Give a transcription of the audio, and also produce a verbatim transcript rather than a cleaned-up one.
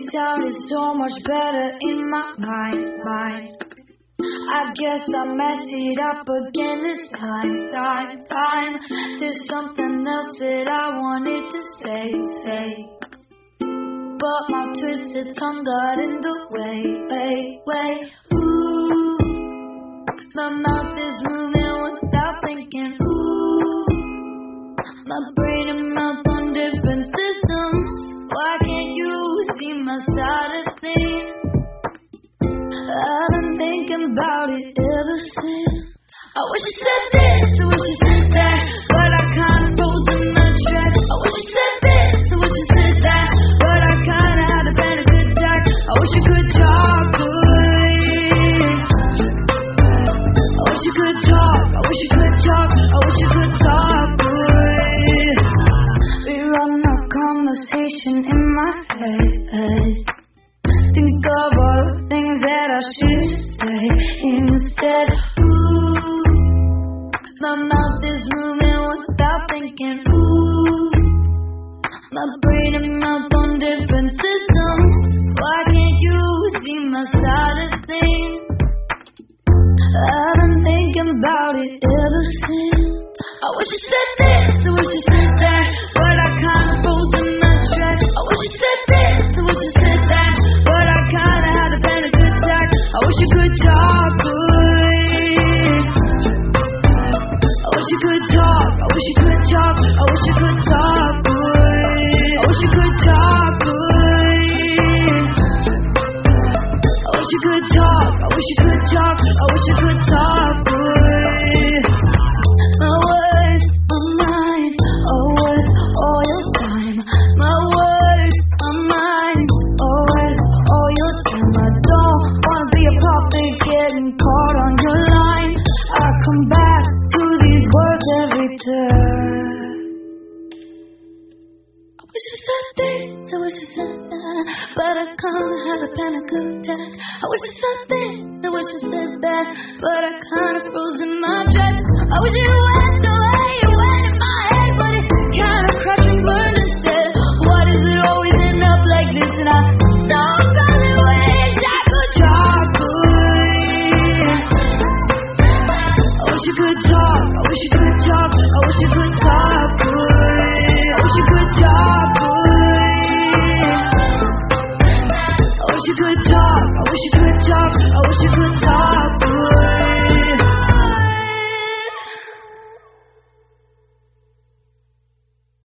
sounded so much better in my mind, mind. I guess I messed it up again this time, time, time. There's something else that I wanted to say, say. But my twisted tongue got in the way, way, way. Ooh, my mouth is moving without thinking. Ooh, my brain and mouth on different systems. Why can't you see my side of things? I've been thinking about it ever since. I wish you said this, I wish you said that, but I kinda froze in my tracks. I wish you said this, I wish you said that, but I kinda had a better good tack. I wish you could talk good. I wish you could talk, I wish you could talk, I wish you could talk good. Rerun a conversation in my head. Think of all the things that I should say instead. Ooh, my mouth is moving without thinking. Ooh, my brain and mouth on different systems. Why can't you see my side of things? I've been thinking about it ever since. I wish you said this, I wish you said that, but I kinda froze in my tracks. I wish you said this, I wish you said that, but I kinda had a better good tack. I wish you could talk good. I wish you could talk, I wish you could talk, I wish you could talk good. I wish you could talk good. I wish you could talk, I wish you could talk, I wish you could talk good. My words are mine, are worth all your time. My words are mine, are worth all your time. I don't wanna be a puppet getting caught on your line. I come back to these words every turn. I wish you said this, I wish you said that, but I kinda had a panic attack. I wish you said this, I wish you said that, but I kinda froze in my tracks. I wish you went away.